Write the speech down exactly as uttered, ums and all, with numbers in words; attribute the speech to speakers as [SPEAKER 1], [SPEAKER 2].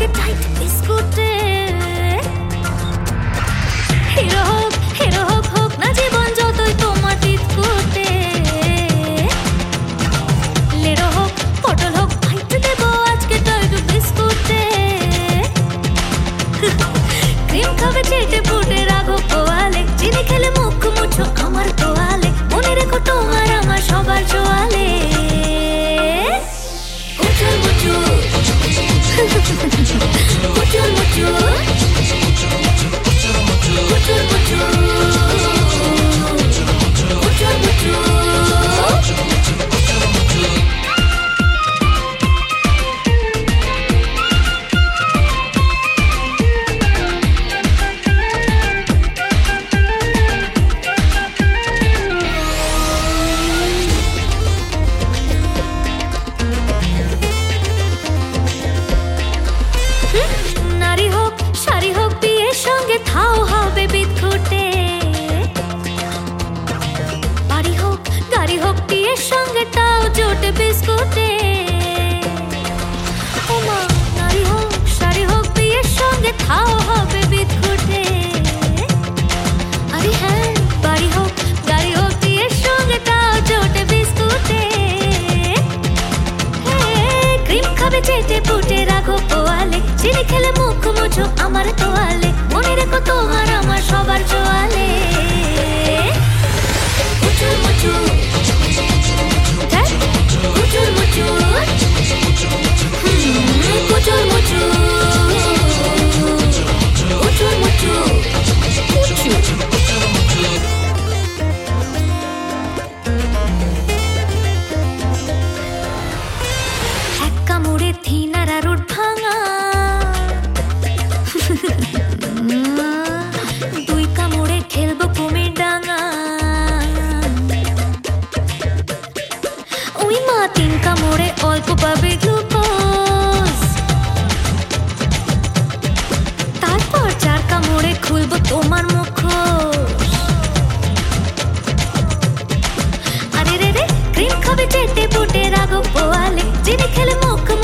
[SPEAKER 1] আজকে টাইট বিস্কুটে হিরো হোক হিরো হোক হোক না জীবন যতই তোমার তিতকুটে লেরো হোক পটল হোক ভাইতে দেবো আজকে টাইট বিস্কুটে ক্রিম খাবে চেটে পুটে রাখো পোয়ালে চিনি খেলে মুখ মুছো আমার তোয়ালে মনে রেখো তোমার আমার সবার জোয়ালে উচুর মুচুর উচুর মুচুর উচুর মুচুর উচুর মুচুর নারী হোক শাড়ি হোক বিয়ের সঙ্গে থাও হবে বিদঘুটে বাড়ি হোক গাড়ি হোক বিয়ের সঙ্গে তাও জোটে বিস্কুটে ওমা নারী হোক শাড়ি হোক বিয়ের সঙ্গে থাও হবে বিদঘুটে আরে হ্যাঁ বাড়ি হোক গাড়ি হোক বিয়ের সঙ্গে তাও জোটে বিস্কুটে ক্রিম খাবে চেটে পুটে রাখো পোয়ালে চিনি খেলে মুখ মুছো আমার তোয়ালে মনে রেখো তোমার আমার সবার জোয়ালে উচুর মুচুর উচুর মুচুর উচুর মুচুর উচুর মুচুর এক কামড়ে থিনারা রুট ভাঙা দুই কামড়ে খেলবো কুমির ডাঙা ওই মা তিন কামড়ে অল্প পাবে গ্লুকোজ তারপর চার কামড়ে খুলবো তোমার মুখোশ আরে রে রে ক্রিম খাবে চেটে পুটে রাগো পোয়ালে চিনি খেলে মুখ